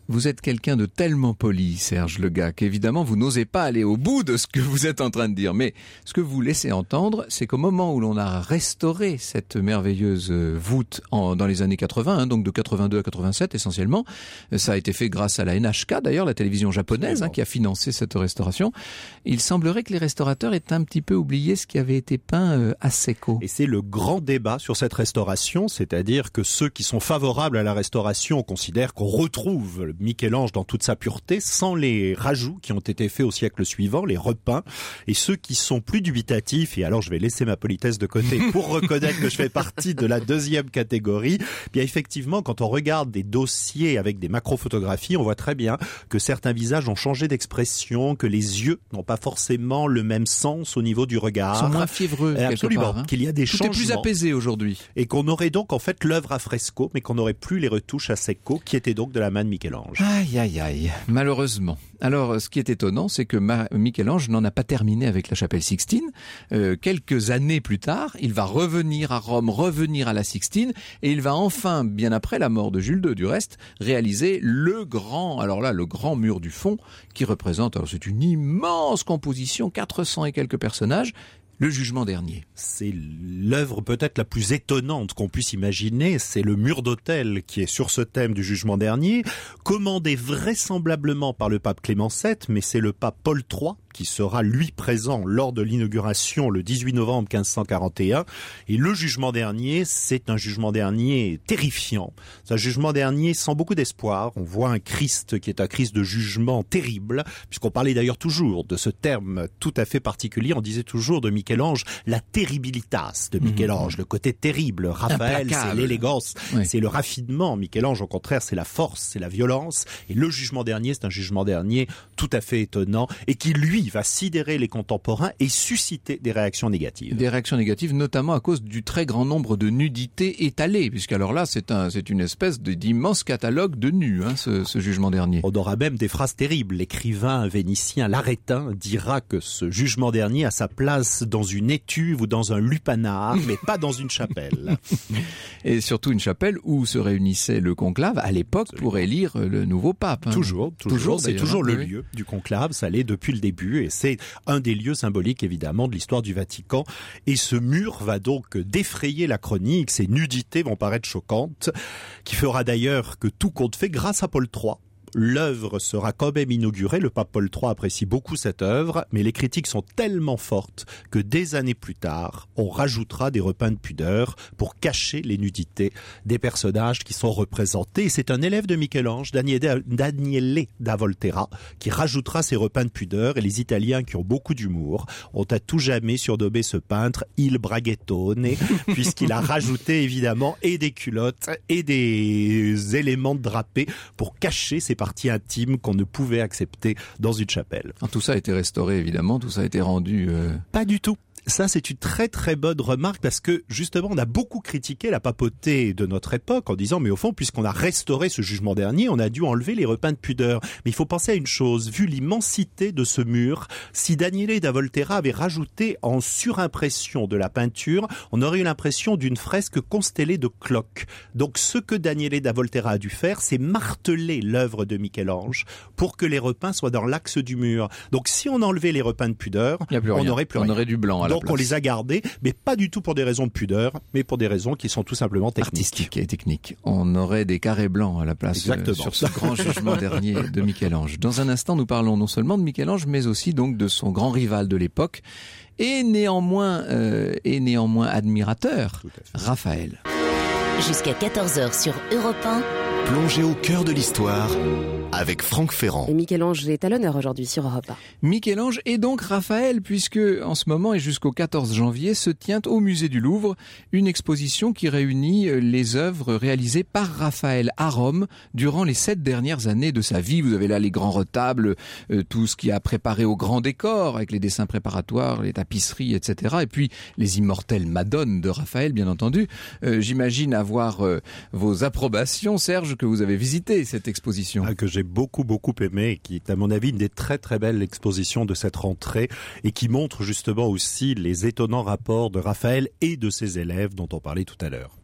Vous êtes quelqu'un de tellement poli, Serge Le Gars, qu'évidemment vous n'osez pas aller au bout de ce que vous êtes en train de dire. Mais ce que vous laissez entendre, c'est qu'au moment où l'on a restauré cette merveilleuse voûte en, dans les années quatre-vingts, hein, donc de quatre-vingt-deux à quatre-vingt-sept essentiellement, ça a été fait grâce à la N H K d'ailleurs, la télévision japonaise, hein, qui a financé cette restauration. Il semblerait que les restaurateurs aient un petit peu oublié ce qui avait été peint euh, à Seco. Et c'est le grand débat sur cette restauration, c'est-à-dire que ceux qui sont favorables à la restauration considèrent qu'on retrouve Michel-Ange dans toute sa pureté, sans les rajouts qui ont été faits au siècle suivant, les repeints, et ceux qui sont plus dubitatifs, et alors je vais laisser ma politesse de côté pour reconnaître que je fais partie de la deuxième catégorie, bien effectivement, quand on regarde des dossiers avec des macrophotographies, on voit très bien que certains visages ont changé d'expression, que les yeux n'ont pas forcément le même sens au niveau du regard. Ils sont moins fiévreux, quelque Absolument, part, hein. qu'il y a des Tout changements. est plus apaisé aujourd'hui. Et qu'on aurait donc en fait l'œuvre à fresco, mais qu'on n'aurait plus les retouches à secco, qui étaient donc de la main de Michel-Ange. Aïe, aïe, aïe. Malheureusement. Alors, ce qui est étonnant, c'est que Ma- Michel-Ange n'en a pas terminé avec la chapelle Sixtine. Euh, quelques années plus tard, il va revenir à Rome, revenir à la Sixtine, et il va enfin, bien après la mort de Jules deux, du reste, réaliser le grand, alors là, le grand mur du fond, qui représente, alors c'est une immense composition, quatre cents et quelques personnages, le Jugement dernier. C'est l'œuvre peut-être la plus étonnante qu'on puisse imaginer, c'est le mur d'autel qui est sur ce thème du Jugement dernier, commandé vraisemblablement par le pape Clément sept, mais c'est le pape Paul trois qui sera lui présent lors de l'inauguration le dix-huit novembre quinze cent quarante et un. Et le Jugement dernier, c'est un Jugement dernier terrifiant. C'est un Jugement dernier sans beaucoup d'espoir. On voit un Christ qui est un Christ de jugement terrible, puisqu'on parlait d'ailleurs toujours de ce terme tout à fait particulier. On disait toujours de Michel-Ange la terribilitas de Michel-Ange, mmh. le côté terrible. Raphaël, Implacable. c'est l'élégance, oui. c'est le raffinement. Michel-Ange, au contraire, c'est la force, c'est la violence. Et le Jugement dernier, c'est un Jugement dernier tout à fait étonnant et qui, lui, va sidérer les contemporains et susciter des réactions négatives. Des réactions négatives, notamment à cause du très grand nombre de nudités étalées, puisqu'alors là, c'est un, c'est une espèce de, d'immense catalogue de nus, hein, ce, ce Jugement dernier. On aura même des phrases terribles. L'écrivain vénitien Laretin dira que ce Jugement dernier a sa place dans une étuve ou dans un lupanar, mais pas dans une chapelle. Et surtout une chapelle où se réunissait le conclave à l'époque Absolument. Pour élire le nouveau pape. Hein. Toujours, toujours, toujours c'est toujours le oui. lieu du conclave, ça l'est depuis le début, et c'est un des lieux symboliques évidemment de l'histoire du Vatican. Et ce mur va donc défrayer la chronique, ces nudités vont paraître choquantes, qui fera d'ailleurs que tout compte fait grâce à Paul trois. L'œuvre sera quand même inaugurée, le pape Paul trois apprécie beaucoup cette œuvre, mais les critiques sont tellement fortes que des années plus tard, on rajoutera des repeints de pudeur pour cacher les nudités des personnages qui sont représentés. Et c'est un élève de Michel-Ange, Daniele da Volterra, qui rajoutera ces repeints de pudeur, et les Italiens qui ont beaucoup d'humour ont à tout jamais surnommé ce peintre Il Braghettone, puisqu'il a rajouté évidemment et des culottes et des éléments drapés pour cacher ces partie intime qu'on ne pouvait accepter dans une chapelle. Tout ça a été restauré évidemment, tout ça a été rendu... Euh... Pas du tout. Ça, c'est une très très bonne remarque parce que justement, on a beaucoup critiqué la papauté de notre époque en disant, mais au fond, puisqu'on a restauré ce Jugement dernier, on a dû enlever les repeints de pudeur. Mais il faut penser à une chose, vu l'immensité de ce mur, si Daniele da Volterra avait rajouté en surimpression de la peinture, on aurait eu l'impression d'une fresque constellée de cloques. Donc ce que Daniele da Volterra a dû faire, c'est marteler l'œuvre de Michel-Ange pour que les repeints soient dans l'axe du mur. Donc si on enlevait les repeints de pudeur, on n'aurait plus on rien. aurait du blanc à la Donc on les a gardés, mais pas du tout pour des raisons de pudeur, mais pour des raisons qui sont tout simplement techniques. Artistiques et techniques. On aurait des carrés blancs à la place euh, sur ce grand Jugement dernier de Michel-Ange. Dans un instant, nous parlons non seulement de Michel-Ange, mais aussi donc de son grand rival de l'époque, et néanmoins, euh, et néanmoins admirateur, Raphaël. Jusqu'à quatorze heures sur Europe un. Plongez au cœur de l'histoire avec Franck Ferrand. Et Michel-Ange est à l'honneur aujourd'hui sur Europe un. Michel-Ange et donc Raphaël, puisque en ce moment et jusqu'au quatorze janvier se tient au musée du Louvre une exposition qui réunit les œuvres réalisées par Raphaël à Rome durant les sept dernières années de sa vie. Vous avez là les grands retables, euh, tout ce qui a préparé au grand décor avec les dessins préparatoires, les tapisseries, et cetera. Et puis les immortelles Madones de Raphaël, bien entendu. Euh, j'imagine avoir euh, vos approbations, Serge, que vous avez visité cette exposition. Ah, que j'ai beaucoup beaucoup aimé et qui est à mon avis une des très très belles expositions de cette rentrée et qui montre justement aussi les étonnants rapports de Raphaël et de ses élèves dont on parlait tout à l'heure.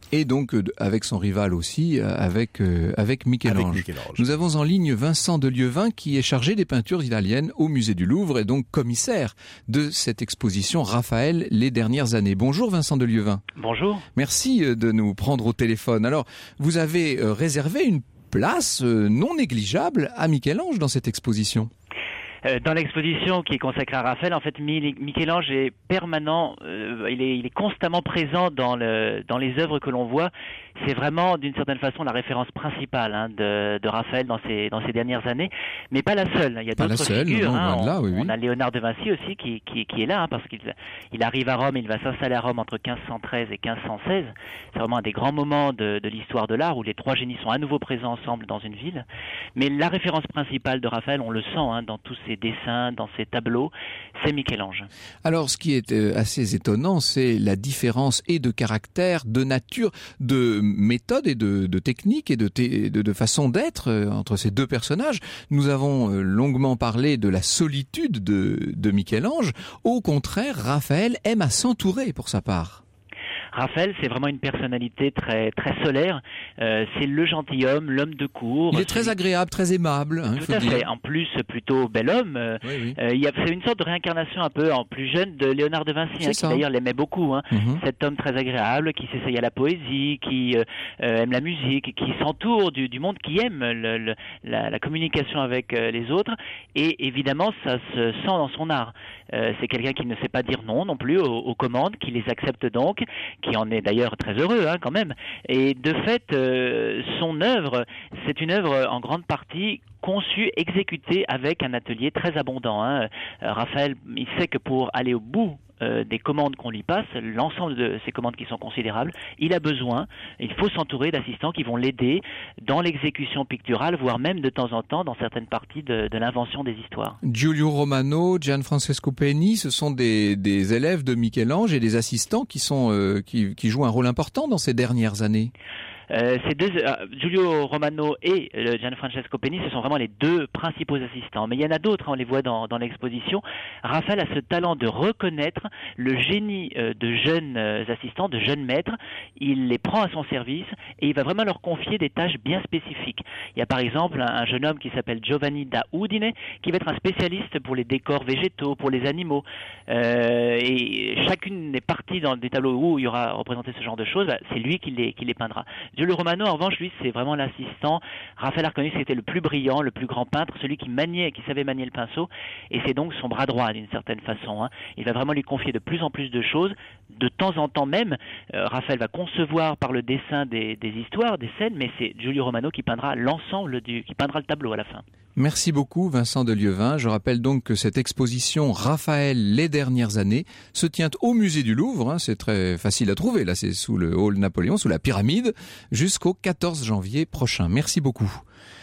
Et donc euh, avec son rival aussi, euh, avec euh, avec Michel-Ange. Avec Michel-Ange. Nous avons en ligne Vincent de Lieuvin qui est chargé des peintures italiennes au musée du Louvre et donc commissaire de cette exposition Raphaël les dernières années. Bonjour Vincent de Lieuvin. Bonjour. Merci euh, de nous prendre au téléphone. Alors, vous avez euh, réservé une place euh, non négligeable à Michel-Ange dans cette exposition. Dans l'exposition qui est consacrée à Raphaël, en fait, Michel-Ange est permanent, euh, il, est, il est constamment présent dans, le, dans les œuvres que l'on voit. C'est vraiment, d'une certaine façon, la référence principale hein, de, de Raphaël dans ces, dans ces dernières années, mais pas la seule. Il y a pas d'autres seule, figures. Non, hein. on, là, oui, oui. on a Léonard de Vinci aussi qui, qui, qui est là, hein, parce qu'il il arrive à Rome, il va s'installer à Rome entre quinze cent treize et quinze cent seize. C'est vraiment un des grands moments de, de l'histoire de l'art où les trois génies sont à nouveau présents ensemble dans une ville. Mais la référence principale de Raphaël, on le sent hein, dans tous ses dessins, dans ses tableaux, c'est Michel-Ange. Alors, ce qui est assez étonnant, c'est la différence et de caractère, de nature, de méthode et de, de technique et de, de, de façon d'être entre ces deux personnages. Nous avons longuement parlé de la solitude de, de Michel-Ange. Au contraire, Raphaël aime à s'entourer pour sa part. Raphaël, c'est vraiment une personnalité très très solaire. Euh, c'est le gentilhomme, l'homme de cour. Il est très agréable, très aimable. Hein, Tout à fait. En plus, plutôt bel homme. Euh, oui, oui. Euh, il y a, c'est une sorte de réincarnation un peu en plus jeune de Léonard de Vinci, hein, qui d'ailleurs l'aimait beaucoup. Hein. Mm-hmm. Cet homme très agréable, qui s'essaye à la poésie, qui euh, aime la musique, qui s'entoure du, du monde, qui aime le, le, la, la communication avec euh, les autres. Et évidemment, ça se sent dans son art. Euh, c'est quelqu'un qui ne sait pas dire non non plus aux, aux commandes, qui les accepte donc, qui en est d'ailleurs très heureux hein, quand même. Et de fait, euh, son œuvre, c'est une œuvre en grande partie conçue, exécutée avec un atelier très abondant. Hein. Euh, Raphaël, il sait que pour aller au bout euh, des commandes qu'on lui passe, l'ensemble de ces commandes qui sont considérables, il a besoin, il faut s'entourer d'assistants qui vont l'aider dans l'exécution picturale, voire même de temps en temps dans certaines parties de, de l'invention des histoires. Giulio Romano, Gianfrancesco Penny, ce sont des, des élèves de Michel-Ange et des assistants qui, sont, euh, qui, qui jouent un rôle important dans ces dernières années. Euh, ces deux, euh, Giulio Romano et euh, Gianfrancesco Penny, ce sont vraiment les deux principaux assistants. Mais il y en a d'autres, hein, on les voit dans, dans l'exposition. Raphaël a ce talent de reconnaître le génie euh, de jeunes euh, assistants, de jeunes maîtres. Il les prend à son service et il va vraiment leur confier des tâches bien spécifiques. Il y a par exemple un, un jeune homme qui s'appelle Giovanni da Udine, qui va être un spécialiste pour les décors végétaux, pour les animaux. Euh, et chacune des parties dans des tableaux où il y aura représenté ce genre de choses, bah, c'est lui qui les, qui les peindra. Giulio Romano, en revanche, lui, c'est vraiment l'assistant. Raphaël a reconnu que c'était le plus brillant, le plus grand peintre, celui qui maniait, qui savait manier le pinceau, et c'est donc son bras droit d'une certaine façon. Hein. Il va vraiment lui confier de plus en plus de choses. De temps en temps même, euh, Raphaël va concevoir par le dessin des, des histoires, des scènes, mais c'est Giulio Romano qui peindra l'ensemble du, qui peindra le tableau à la fin. Merci beaucoup Vincent de Lieuvin. Je rappelle donc que cette exposition Raphaël les dernières années se tient au musée du Louvre, hein, c'est très facile à trouver, là c'est sous le hall Napoléon, sous la pyramide, jusqu'au quatorze janvier prochain. Merci beaucoup.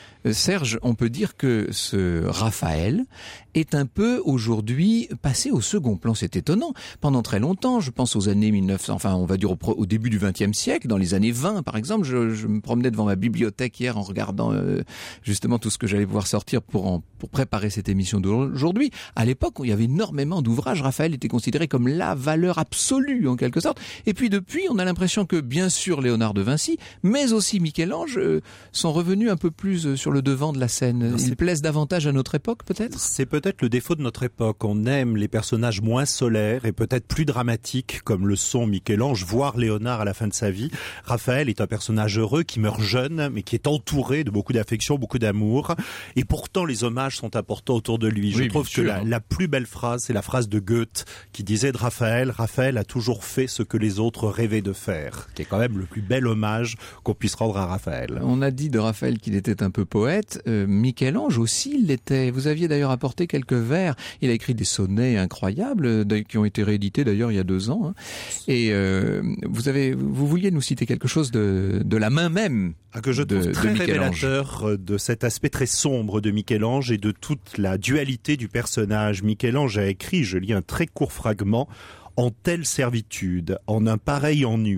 Serge, on peut dire que ce Raphaël est un peu aujourd'hui passé au second plan. C'est étonnant. Pendant très longtemps, je pense aux années mille neuf cents, enfin on va dire au, au début du vingtième siècle, dans les années vingt par exemple, je, je me promenais devant ma bibliothèque hier en regardant euh, justement tout ce que j'allais pouvoir sortir pour, en, pour préparer cette émission d'aujourd'hui. À l'époque, où il y avait énormément d'ouvrages, Raphaël était considéré comme la valeur absolue en quelque sorte. Et puis depuis, on a l'impression que bien sûr Léonard de Vinci, mais aussi Michel-Ange euh, sont revenus un peu plus sur le devant de la scène. Ils plaisent davantage à notre époque, peut-être ? C'est peut-être le défaut de notre époque. On aime les personnages moins solaires et peut-être plus dramatiques, comme le sont Michel-Ange, voire Léonard à la fin de sa vie. Raphaël est un personnage heureux qui meurt jeune, mais qui est entouré de beaucoup d'affection, beaucoup d'amour. Et pourtant, les hommages sont importants autour de lui. Je oui, trouve que la, la plus belle phrase, c'est la phrase de Goethe, qui disait de Raphaël, Raphaël a toujours fait ce que les autres rêvaient de faire, qui est quand même le plus bel hommage qu'on puisse rendre à Raphaël. On a dit de Raphaël qu'il était un peu poète. Euh, Michel-Ange aussi l'était. Vous aviez d'ailleurs apporté quelques vers. Il a écrit des sonnets incroyables euh, qui ont été réédités d'ailleurs il y a deux ans. Hein. Et euh, vous avez, vous vouliez nous citer quelque chose de, de la main même ah, que je trouve de, très de révélateur de cet aspect très sombre de Michel-Ange et de toute la dualité du personnage. Michel-Ange a écrit, je lis un très court fragment, « En telle servitude, en un pareil ennui,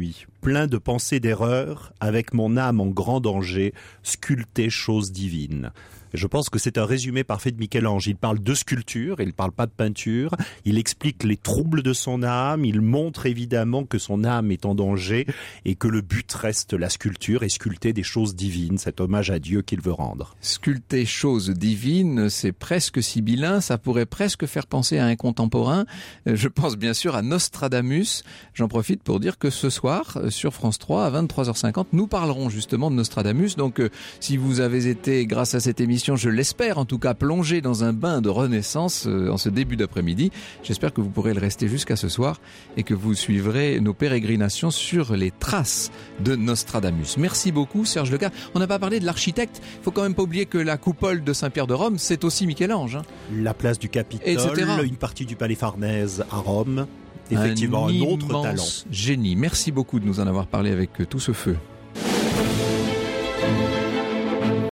plein de pensées d'erreur, avec mon âme en grand danger, sculpter choses divines. Je pense que c'est un résumé parfait de Michel-Ange. Il parle de sculpture, il ne parle pas de peinture. Il explique les troubles de son âme. Il montre évidemment que son âme est en danger et que le but reste la sculpture et sculpter des choses divines, cet hommage à Dieu qu'il veut rendre. Sculpter choses divines, c'est presque sibyllin. Ça pourrait presque faire penser à un contemporain. Je pense bien sûr à Nostradamus. J'en profite pour dire que ce soir, sur France trois, à vingt-trois heures cinquante, nous parlerons justement de Nostradamus. Donc, euh, si vous avez été, grâce à cette émission, je l'espère en tout cas, plongé dans un bain de renaissance euh, en ce début d'après-midi. J'espère que vous pourrez le rester jusqu'à ce soir et que vous suivrez nos pérégrinations sur les traces de Nostradamus. Merci beaucoup Serge Lecas. On n'a pas parlé de l'architecte. Il faut quand même pas oublier que la coupole de Saint-Pierre de Rome, c'est aussi Michel-Ange. Hein. La place du Capitole, une partie du Palais Farnèse à Rome. Effectivement, un, un autre talent. Génie. Merci beaucoup de nous en avoir parlé avec tout ce feu.